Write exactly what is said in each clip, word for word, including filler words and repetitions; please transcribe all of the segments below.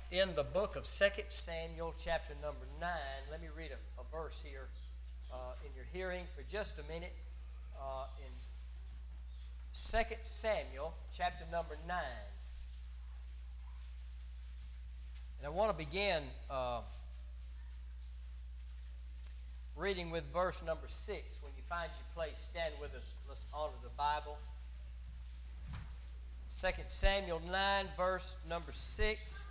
in the book of Second Samuel, chapter number nine. Let me read a, a verse here uh, in your hearing for just a minute. Uh, in Second Samuel, chapter number nine. And I want to begin uh, reading with verse number six. When you find your place, stand with us. Let's honor the Bible. Second Samuel nine, verse number six.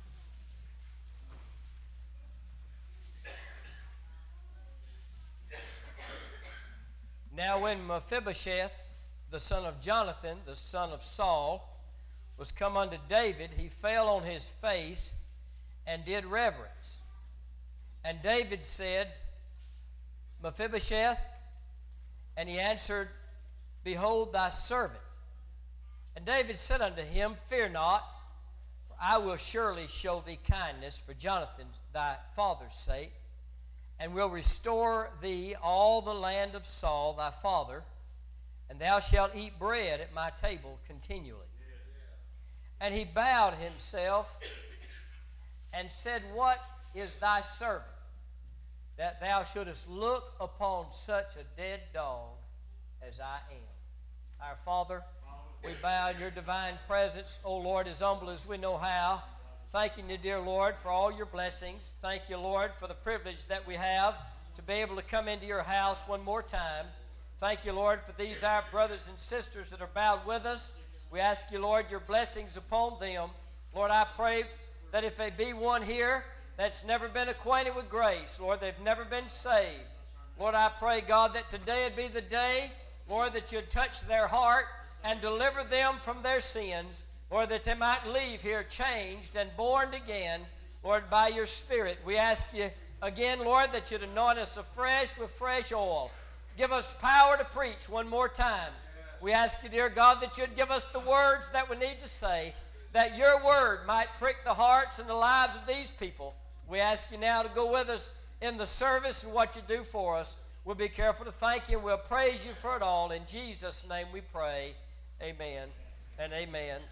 Now when Mephibosheth, the son of Jonathan, the son of Saul, was come unto David, he fell on his face and did reverence. And David said, Mephibosheth, and he answered, Behold thy servant. And David said unto him, Fear not, for I will surely show thee kindness for Jonathan thy father's sake, and will restore thee all the land of Saul thy father, and thou shalt eat bread at my table continually. Yeah, yeah. And he bowed himself and said, What is thy servant, that thou shouldest look upon such a dead dog as I am? Our Father, we bow in your divine presence, O Lord, as humble as we know how. Thanking you, dear Lord, for all your blessings. Thank you, Lord, for the privilege that we have to be able to come into your house one more time. Thank you, Lord, for these our brothers and sisters that are bowed with us. We ask you, Lord, your blessings upon them. Lord, I pray that if there be one here that's never been acquainted with grace, Lord, they've never been saved. Lord, I pray, God, that today would be the day, Lord, that you'd touch their heart and deliver them from their sins. Lord, that they might leave here changed and born again, Lord, by your Spirit. We ask you again, Lord, that you'd anoint us afresh with fresh oil. Give us power to preach one more time. We ask you, dear God, that you'd give us the words that we need to say, that your word might prick the hearts and the lives of these people. We ask you now to go with us in the service and what you do for us. We'll be careful to thank you, and we'll praise you for it all. In Jesus' name we pray. Amen and amen.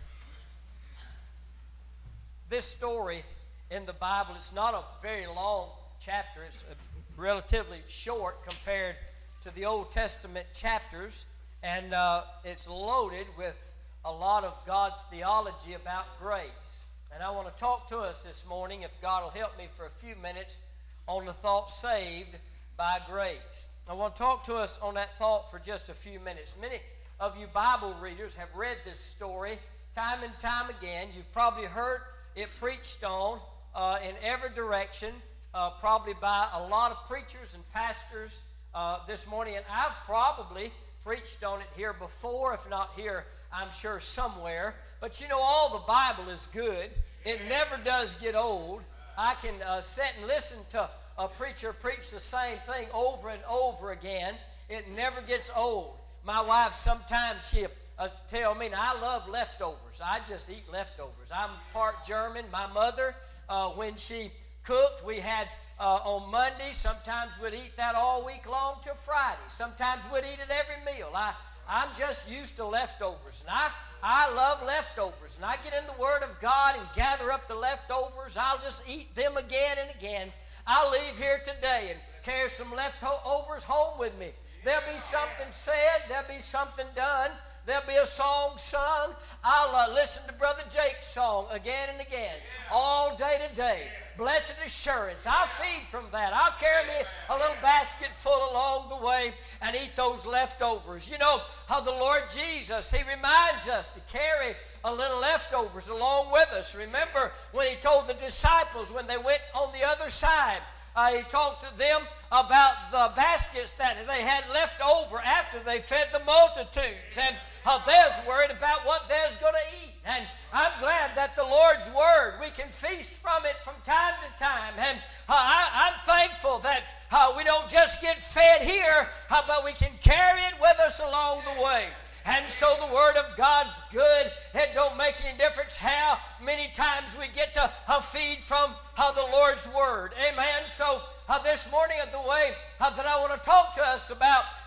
This story in the Bible, it's not a very long chapter. It's relatively short compared to the Old Testament chapters, and uh, it's loaded with a lot of God's theology about grace. And I want to talk to us this morning, if God will help me for a few minutes, on the thought saved by grace. I want to talk to us on that thought for just a few minutes. Many of you Bible readers have read this story time and time again. You've probably heard it preached on uh, in every direction, uh, probably by a lot of preachers and pastors uh, this morning. And I've probably preached on it here before, if not here, I'm sure somewhere. But you know, all the Bible is good. It never does get old. I can uh, sit and listen to a preacher preach the same thing over and over again. It never gets old. My wife sometimes, she Uh, tell me, now I love leftovers. I just eat leftovers. I'm part German. My mother, uh, when she cooked, we had uh, on Monday, sometimes we'd eat that all week long till Friday. Sometimes we'd eat it every meal. I, I'm just used to leftovers. And I, I love leftovers. And I get in the Word of God and gather up the leftovers. I'll just eat them again and again. I'll leave here today and carry some leftovers home with me. There'll be something said. There'll be something done. There'll be a song sung. I'll uh, listen to Brother Jake's song again and again, all day to day. Blessed assurance. I'll feed from that. I'll carry me a little basket full along the way and eat those leftovers. You know how the Lord Jesus, He reminds us to carry a little leftovers along with us. Remember when He told the disciples when they went on the other side, Uh, he talked to them about the baskets that they had left over after they fed the multitudes. And uh, they're worried about what they're going to eat. And I'm glad that the Lord's Word, we can feast from it from time to time. And uh, I, I'm thankful that uh, we don't just get fed here, uh, but we can carry it with us along the way. And so the Word of God's good. It don't make any difference how many times we get to uh, feed from uh, the Lord's Word. Amen. So uh, this morning, the way uh, that I want to talk to us about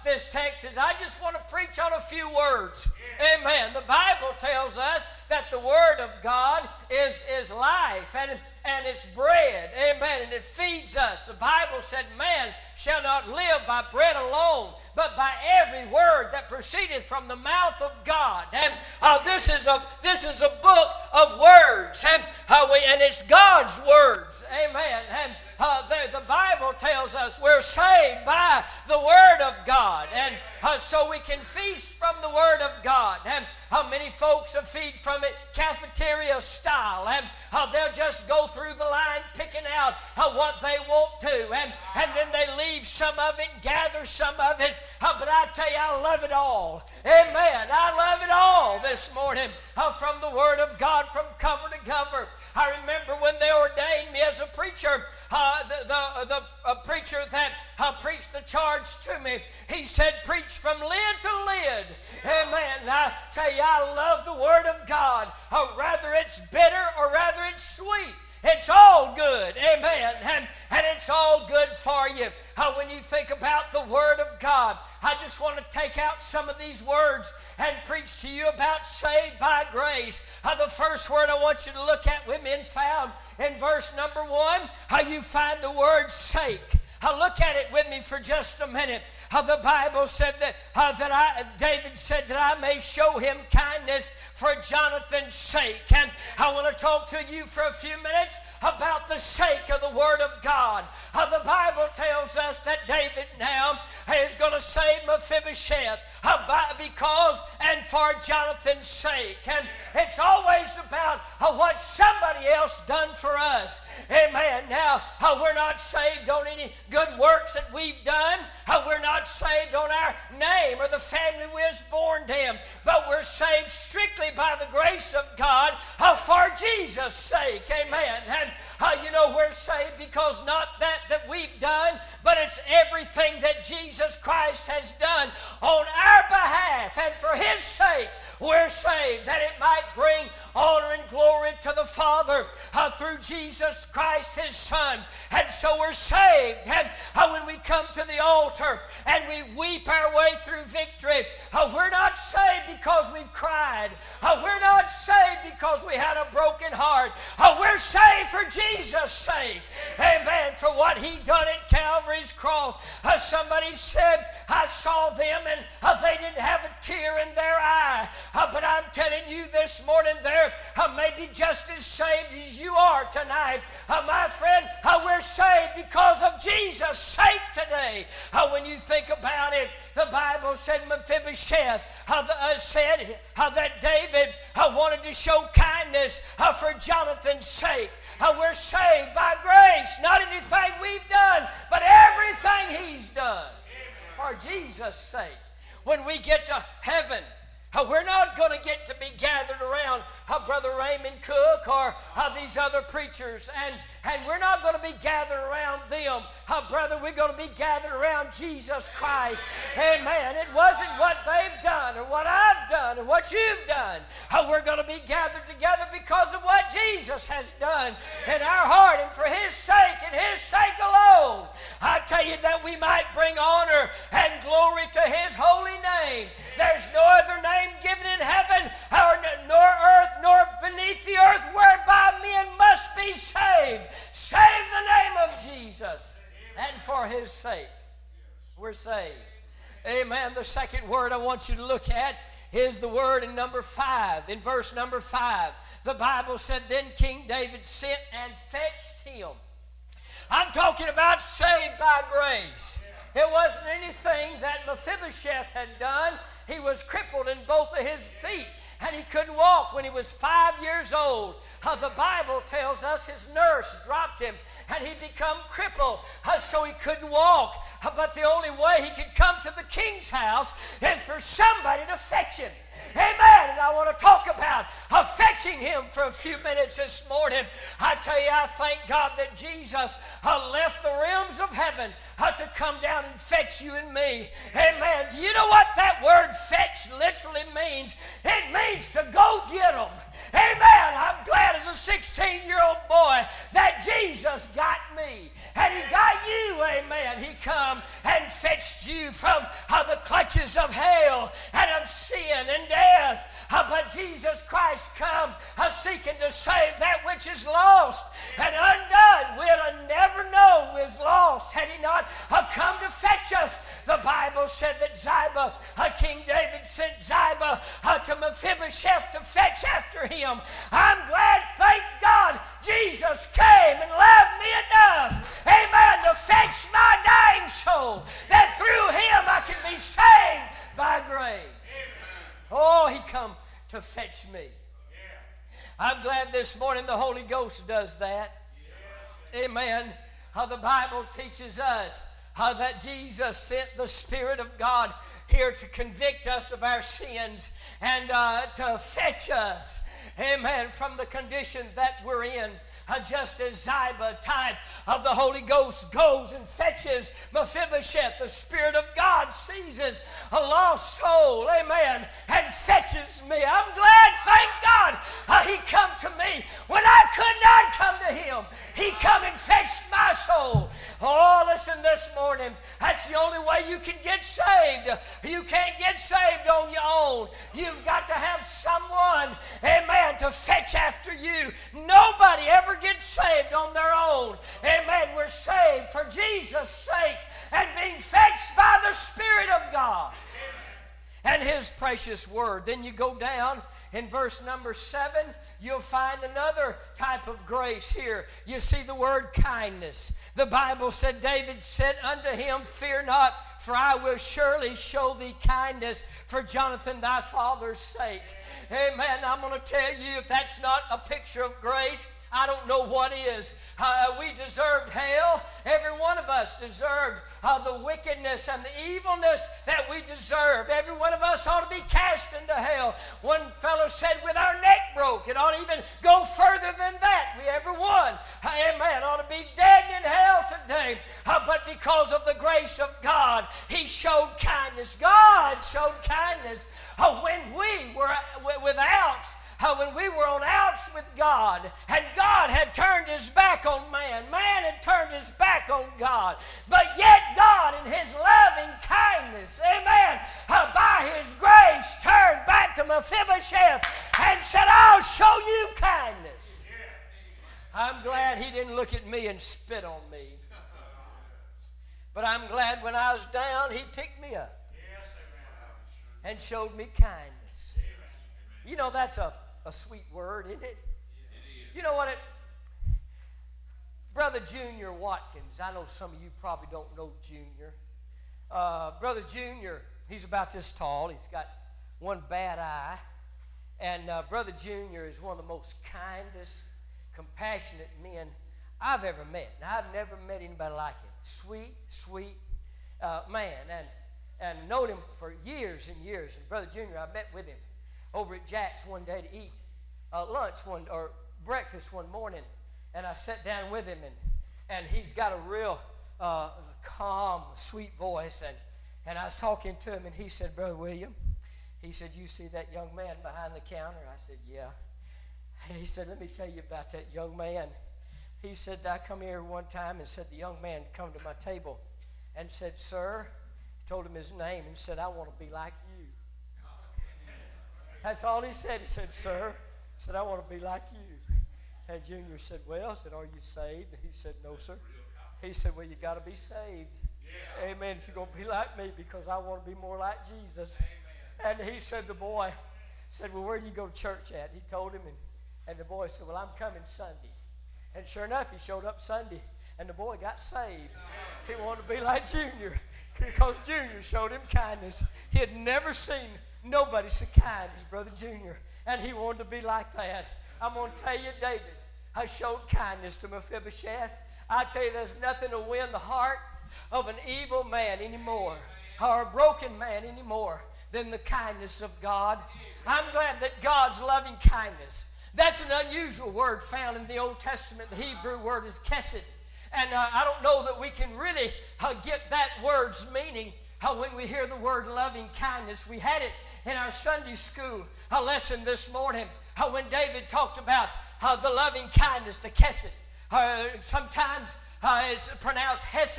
this text is I just want to preach on a few words. Amen. The Bible tells us that the Word of God is, is life and, and it's bread. Amen. And it feeds us. The Bible said, man shall not live by bread alone, but by every word that proceedeth from the mouth of God. And uh, this is a this is a book of words, and uh, we, and it's God's words. Amen. And uh, the, the Bible tells us we're saved by the Word of God, and uh, so we can feast from the Word of God. And how uh, many folks have feed from it cafeteria style, and uh, they'll just go through the line picking out uh, what they want to, and and then they leave some of it and gather some of it. Uh, but I tell you, I love it all. Amen. I love it all this morning uh, from the Word of God, from cover to cover. I remember when they ordained me as a preacher, uh, the, the, the uh, preacher that uh, preached the charge to me, he said, preach from lid to lid. Amen. I tell you, I love the Word of God. Uh, rather it's bitter or rather it's sweet. It's all good. Amen. And, and it's all good for you. Uh, when you think about the Word of God, I just want to take out some of these words and preach to you about saved by grace. Uh, the first word I want you to look at with me and found in verse number one, how you find the word sake. Uh, look at it with me for just a minute. Uh, the Bible said that, uh, that I, David said that I may show him kindness for Jonathan's sake. And I want to talk to you for a few minutes about the sake of the Word of God. Uh, the Bible tells us that David now is going to save Mephibosheth uh, by, because and for Jonathan's sake. And it's always about uh, what somebody else done for us. Amen. Now, uh, we're not saved on any good works that we've done. Uh, we're not saved on our name or the family we was born in, but we're saved strictly by the grace of God uh, for Jesus' sake. Amen. And uh, you know, we're saved because not that that we've done, but it's everything that Jesus Christ has done on our behalf, and for His sake we're saved, that it might bring honor and glory to the Father uh, through Jesus Christ, His Son. And so we're saved. And uh, when we come to the altar and we weep our way through victory, uh, we're not saved because we've cried. Uh, we're not saved because we had a broken heart. Uh, we're saved for Jesus' sake. Amen. For what He done at Calvary's cross. Uh, somebody said, I saw them and uh, they didn't have a tear in their eye. Uh, but I'm telling you this morning, they're uh, maybe just as saved as you are tonight. Uh, my friend, uh, we're saved because of Jesus' sake today. Uh, when you think about it, the Bible said Mephibosheth uh, uh, said uh, that David uh, wanted to show kindness uh, for Jonathan's sake. Uh, we're saved by grace, not anything we've done, but everything He's done for Jesus' sake. When we get to heaven, Uh, we're not going to get to be gathered around uh, Brother Raymond Cook or uh, these other preachers, and, and we're not going to be gathered around them. Uh, brother, we're going to be gathered around Jesus Christ. Amen. It wasn't what they've done or what I've done or what you've done. Uh, we're going to be gathered together because of what Jesus has done in our heart, and for His sake and His sake alone. I tell you that we might bring honor and glory to His holy name. There's no other name given in heaven or nor earth nor beneath the earth whereby men must be saved. Save the name of Jesus, and for His sake we're saved. Amen. The second word I want you to look at is the word in number five. In verse number five, the Bible said, then King David sent and fetched him. I'm talking about saved by grace. It wasn't anything that Mephibosheth had done. He was crippled in both of his feet, and he couldn't walk when he was five years old. Uh, the Bible tells us his nurse dropped him, and he became crippled, uh, so he couldn't walk. Uh, but the only way he could come to the king's house is for somebody to fetch him. Amen. And I want to talk about uh, fetching him for a few minutes this morning. I tell you, I thank God that Jesus uh, left the realms of heaven uh, to come down and fetch you and me. Amen. Do you know what that word fetch literally means? It means to go get them. Amen. I'm glad as a sixteen-year-old boy that Jesus got me. And He got you. Amen. He come and fetched you from uh, the clutches of hell and of sin and death. Uh, but Jesus Christ come uh, seeking to save that which is lost and undone. We'd have never known we was lost had he not uh, come to fetch us. The Bible said that Ziba, uh, King David sent Ziba uh, to Mephibosheth to fetch after him. I'm glad, thank God, Jesus came and loved me enough, amen, to fetch my dying soul, that through him I can be saved by grace. Oh, he come to fetch me. I'm glad this morning the Holy Ghost does that. Amen. How the Bible teaches us how that Jesus sent the Spirit of God here to convict us of our sins and uh, to fetch us, amen, from the condition that we're in. Uh, just as Ziba, type of the Holy Ghost, goes and fetches Mephibosheth, the Spirit of God seizes a lost soul, amen, and fetches me. I'm glad, thank God, uh, he come to me when I could not come to him. He come and fetched my soul. Oh, listen this morning, that's the only way you can get saved. You can't get saved on your own. You've got to have someone, amen, to fetch after you. Nobody ever gets saved on their own. Amen. We're saved for Jesus' sake and being fetched by the Spirit of God and his precious word. Then you go down in verse number seven, you'll find another type of grace here. You see the word kindness. The Bible said, David said unto him, fear not, for I will surely show thee kindness for Jonathan thy father's sake. Amen. I'm going to tell you, if that's not a picture of grace, I don't know what is. Uh, we deserved hell. Every one of us deserved uh, the wickedness and the evilness that we deserve. Every one of us ought to be cast into hell. One fellow said, with our neck broke, it ought to even go further than that. We every one, uh, amen, ought to be dead in hell today. Uh, but because of the grace of God, he showed kindness. God showed kindness uh, when we were without. Uh, when we were on outs with God, and God had turned his back on man. Man had turned his back on God. But yet God, in his loving kindness, amen, uh, by his grace, turned back to Mephibosheth and said, I'll show you kindness. I'm glad he didn't look at me and spit on me. But I'm glad when I was down, he picked me up and showed me kindness. You know, that's a A sweet word, isn't it? You know what it... Brother Junior Watkins, I know some of you probably don't know Junior. Uh, Brother Junior, he's about this tall. He's got one bad eye. And uh, Brother Junior is one of the most kindest, compassionate men I've ever met. Now, I've never met anybody like him. Sweet, sweet uh, man. And, and known him for years and years. And Brother Junior, I met with him over at Jack's one day to eat uh, lunch one or breakfast one morning, and I sat down with him, and and he's got a real uh, calm, sweet voice, and and I was talking to him, and he said, Brother William, he said, you see that young man behind the counter? I said, yeah. He said, let me tell you about that young man. He said, I come here one time and said the young man come to my table and said, sir, told him his name and said, I want to be like you. That's all he said. He said, sir, he said, I want to be like you. And Junior said, well, I said, are you saved? He said, no, sir. He said, well, you got to be saved. Yeah. Amen. If you're going to be like me, because I want to be more like Jesus. Amen. And he said, the boy said, well, where do you go to church at? He told him, and, and the boy said, well, I'm coming Sunday. And sure enough, he showed up Sunday, and the boy got saved. He wanted to be like Junior, because Junior showed him kindness. He had never seen nobody so kind as Brother Junior, and he wanted to be like that. I'm going to tell you, David, I showed kindness to Mephibosheth. I tell you, there's nothing to win the heart of an evil man anymore, or a broken man anymore, than the kindness of God. I'm glad that God's loving kindness, that's an unusual word found in the Old Testament. The Hebrew word is kesed. And uh, I don't know that we can really uh, get that word's meaning uh, when we hear the word loving kindness. We had it in our Sunday school uh, lesson this morning uh, when David talked about uh, the loving kindness, the kesed. Uh, sometimes uh, it's pronounced hesed.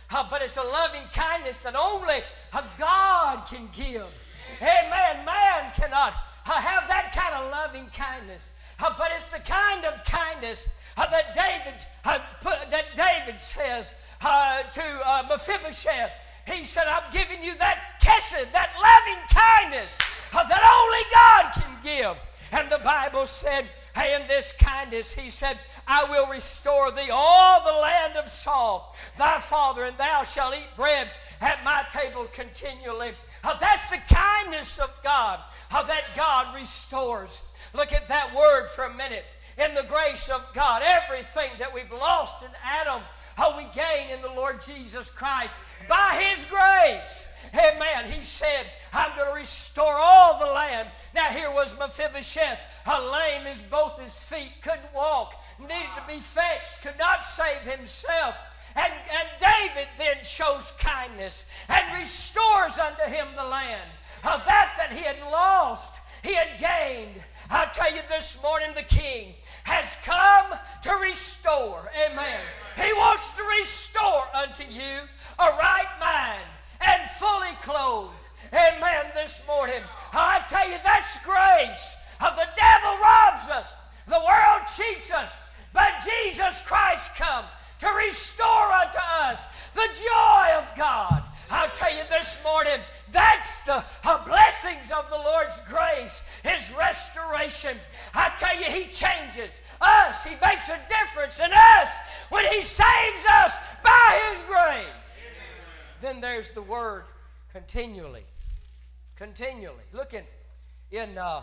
uh, but it's a loving kindness that only uh, God can give. Amen. Man cannot uh, have that kind of loving kindness, uh, but it's the kind of kindness uh, that David uh, put, that David says uh, to uh, Mephibosheth. He said, I'm giving you that kesed, that loving kindness uh, that only God can give. And the Bible said, hey, in this kindness, he said, I will restore thee all the land of Saul, thy father, and thou shalt eat bread at my table continually. Uh, that's the kindness of God, uh, that God restores. Look at that word for a minute. In the grace of God, everything that we've lost in Adam, how we gain in the Lord Jesus Christ by His grace. Amen. He said, I'm going to restore all the land. Now here was Mephibosheth, a lame as both his feet, couldn't walk, needed to be fetched, could not save himself. And, and David then shows kindness and restores unto him the land. Uh, that that he had lost, he had gained. I tell you this morning, the King has come to restore. Amen. He wants to restore unto you a right mind and fully clothed. Amen. This morning, I tell you, that's grace. The devil robs us. The world cheats us. But Jesus Christ come to restore unto us the joy of God. I'll tell you this morning, that's the uh, blessings of the Lord's grace, His restoration. I tell you, He changes us. He makes a difference in us when He saves us by His grace. Amen. Then there's the word continually. Continually. Look in, in, uh,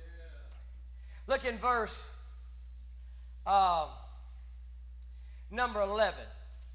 look in verse uh, number eleven.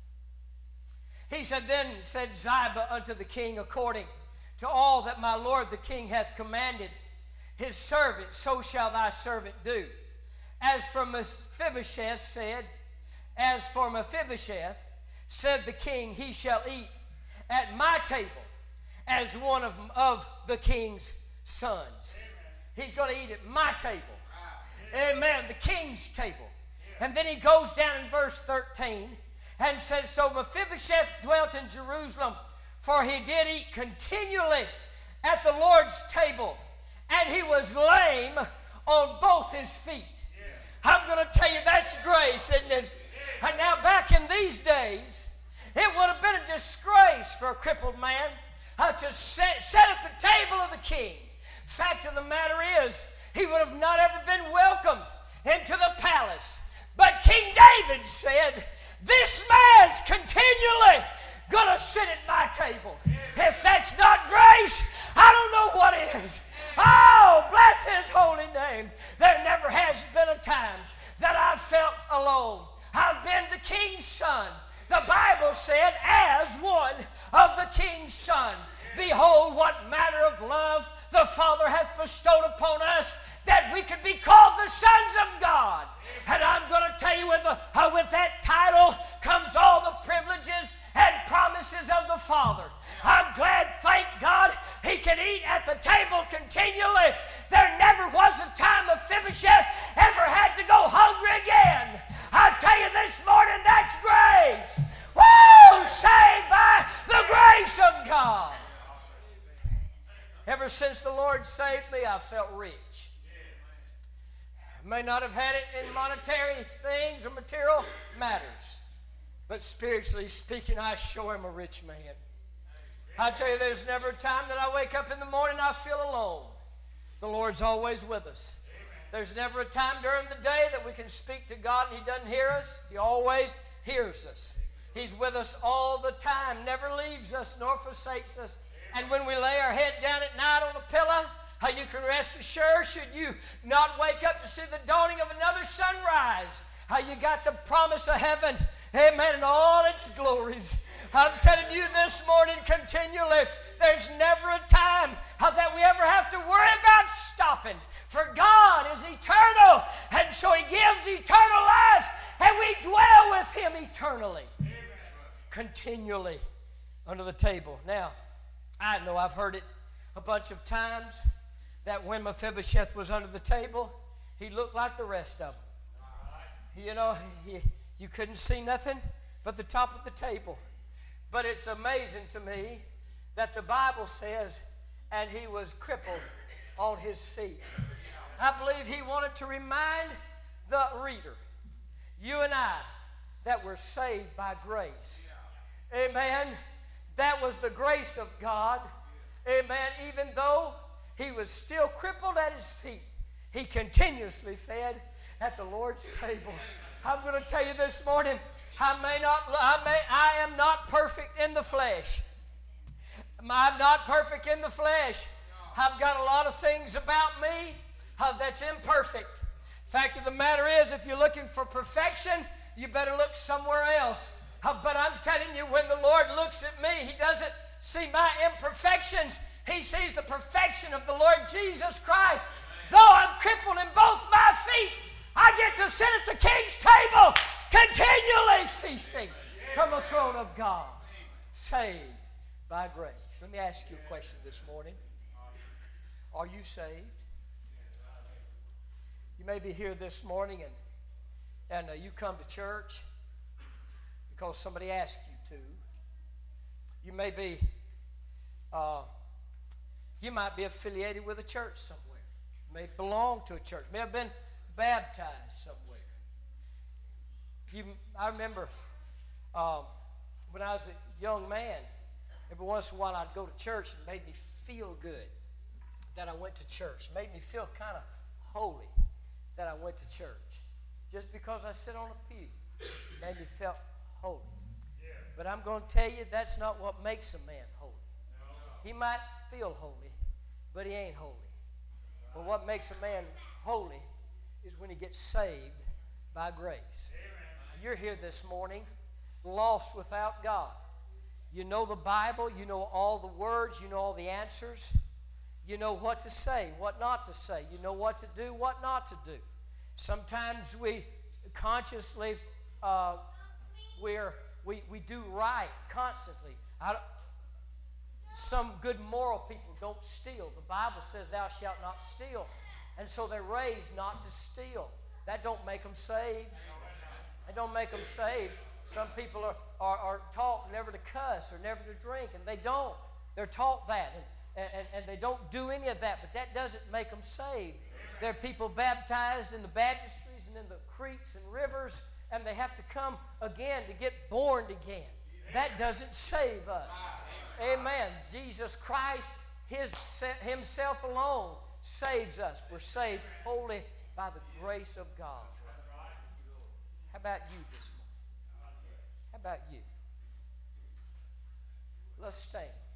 He said, Then said Ziba unto the king, according to all that my lord the king hath commanded his servant, so shall thy servant do. As for Mephibosheth said, as for Mephibosheth, said the king, he shall eat at my table as one of, of the king's sons. Amen. He's going to eat at my table. Wow. Amen. The king's table. Yeah. And then he goes down in verse thirteen and says, So Mephibosheth dwelt in Jerusalem, for he did eat continually at the Lord's table, and he was lame on both his feet. Yeah. I'm going to tell you, that's grace, isn't it? Yeah. And now back in these days, it would have been a disgrace for a crippled man uh, to sit, sit at the table of the king. Fact of the matter is, he would have not ever been welcomed into the palace. But King David said, this man's continually going to sit at my table. If that's not grace, I don't know what is. Oh, bless His holy name. There never has been a time that I've felt alone. I've been the king's son. The Bible said, as one of the king's son. Behold, what manner of love the Father hath bestowed upon us, that we could be called the sons of God. And I'm going to tell you, with, the, uh, with that title comes all the privileges and promises of the Father. I'm glad, thank God, He can eat at the table continually. There never was a time Mephibosheth ever had to go hungry again. I tell you this morning, that's grace. Woo! Saved by the grace of God. Ever since the Lord saved me, I felt rich. May not have had it in monetary things or material matters, but spiritually speaking, I sure am a rich man. I tell you, there's never a time that I wake up in the morning and I feel alone. The Lord's always with us. There's never a time during the day that we can speak to God and He doesn't hear us. He always hears us. He's with us all the time, never leaves us nor forsakes us. And when we lay our head down at night on a pillow, how you can rest assured, should you not wake up to see the dawning of another sunrise, how you got the promise of heaven, amen, and all its glories. I'm telling you this morning continually, there's never a time how that we ever have to worry about stopping. For God is eternal, and so He gives eternal life, and we dwell with Him eternally. Amen. Continually under the table. Now, I know I've heard it a bunch of times, that when Mephibosheth was under the table, he looked like the rest of them. You know, he, you couldn't see nothing but the top of the table. But it's amazing to me that the Bible says, and he was crippled on his feet. I believe he wanted to remind the reader, you and I, that we're saved by grace. Amen. That was the grace of God. Amen. Even though he was still crippled at his feet, he continuously fed at the Lord's table. I'm going to tell you this morning, I may not, I may, I am not perfect in the flesh. I'm not perfect in the flesh. I've got a lot of things about me uh, that's imperfect. Fact of the matter is, if you're looking for perfection, you better look somewhere else. Uh, but I'm telling you, when the Lord looks at me, He doesn't see my imperfections. He sees the perfection of the Lord Jesus Christ. Though I'm crippled in both my feet, I get to sit at the King's table, continually feasting from the throne of God, saved by grace. Let me ask you a question this morning. Are you saved? You may be here this morning and, and uh, you come to church because somebody asked you to. You may be, uh, you might be affiliated with a church somewhere. You may belong to a church. You may have been baptized somewhere. You, I remember um, when I was a young man, every once in a while I'd go to church and it made me feel good that I went to church. It made me feel kind of holy that I went to church. Just because I sit on a pew, it made me feel holy. Yeah. But I'm going to tell you, that's not what makes a man holy. No, no. He might feel holy, but he ain't holy. But what makes a man holy is when he gets saved by grace. Amen. You're here this morning, lost without God. You know the Bible, you know all the words, you know all the answers. You know what to say, what not to say. You know what to do, what not to do. Sometimes we consciously, uh, we're, we, we do right constantly. I don't, some good moral people don't steal. The Bible says thou shalt not steal. And so they're raised not to steal. That don't make them saved. That don't make them saved. Some people are, are, are taught never to cuss or never to drink, and they don't. They're taught that, and, and, and they don't do any of that, but that doesn't make them saved. There are people baptized in the baptistries and in the creeks and rivers, and they have to come again to get born again. That doesn't save us. Amen. Jesus Christ, his, himself alone, saves us. We're saved wholly by the grace of God. How about you this morning? How about you? Let's stand.